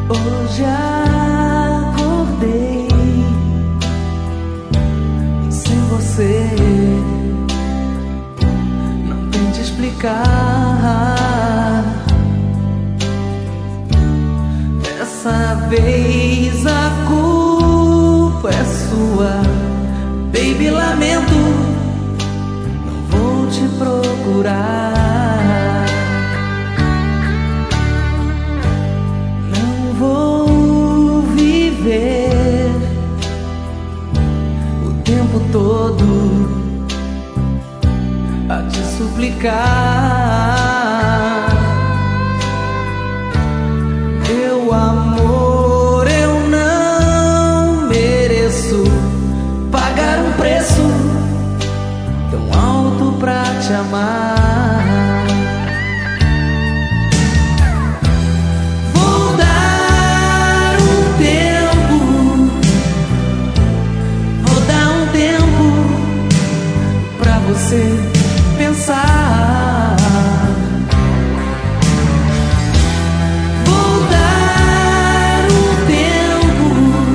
Hoje acordei sem você, não tente explicar. Dessa vez a culpa é sua, baby, lamento, não vou te procurar. O tempo todo a te suplicar. Meu amor, eu não mereço pagar um preço tão alto pra te amar. Você pensar, vou dar um tempo,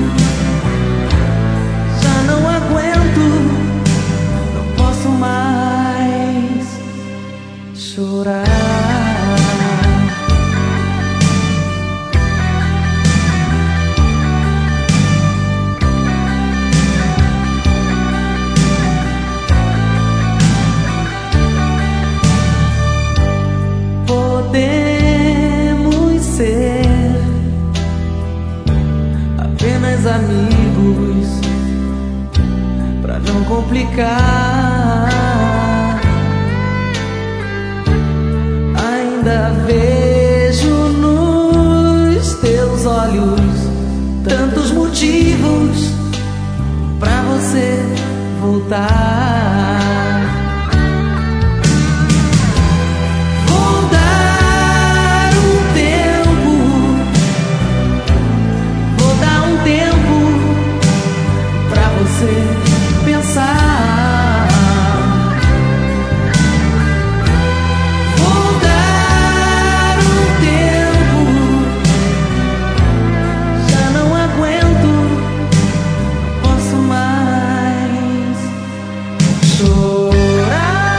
já não aguento, não posso mais chorar. Podemos ser apenas amigos, pra não complicar. Ainda vejo nos teus olhos tantos motivos pra você voltar. Pensar, vou dar um tempo, já não aguento, não posso mais chorar.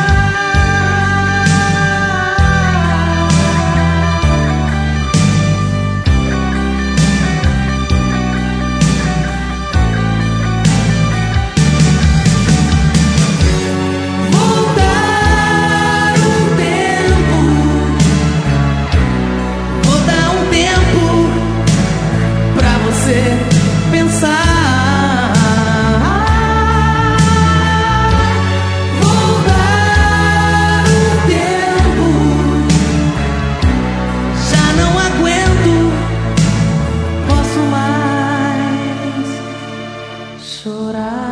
Pensar, vou dar um tempo, já não aguento, posso mais chorar.